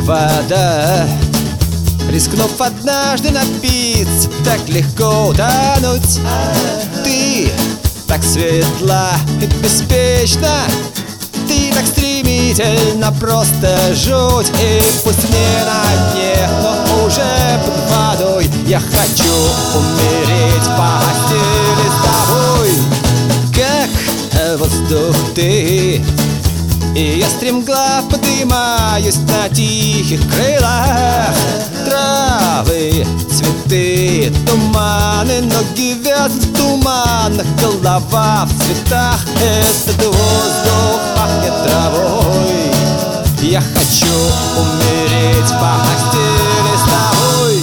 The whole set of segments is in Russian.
вода. Рискнув однажды напиться, так легко утонуть. Ты так светла и беспечна, ты так стремительно, просто жуть. И пусть не на дне, но уже под водой я хочу умереть в постели с тобой. Как воздух ты, и я стремглав поднимаюсь на тихих крылах. Травы, цветы, туманы, ноги вязут в туманах, голова в цветах. Этот воздух пахнет травой. Я хочу умереть в постели с тобой.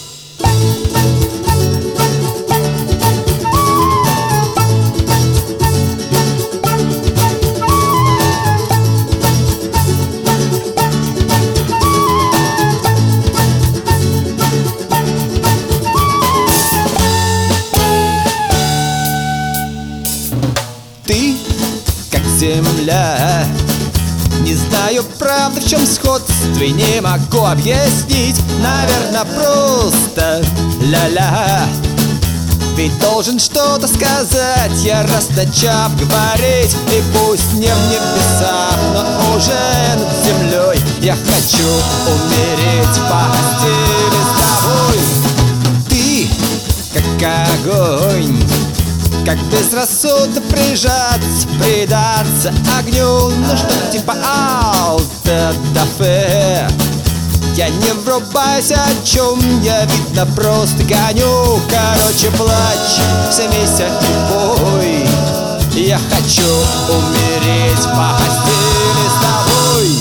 Ты, как земля, не знаю, правда, в чем сходство, и не могу объяснить. Наверное, просто ля-ля. Ведь должен что-то сказать я, раз начав говорить. И пусть не в небесах, но уже над землей я хочу умереть в постели с тобой. Ты, как огонь, как безрассудно прижаться, предаться огню. Ну что типа алта-дафе. Я не врубаюсь, о чем я, видно, просто гоню. Короче, плачь, смейся и пой. Я хочу умереть в постели с тобой.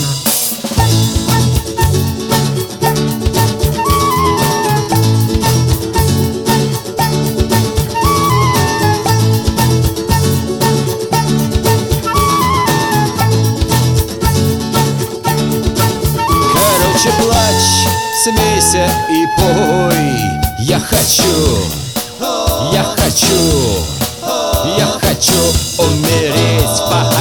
Плачь, смейся и пой. Я хочу умереть в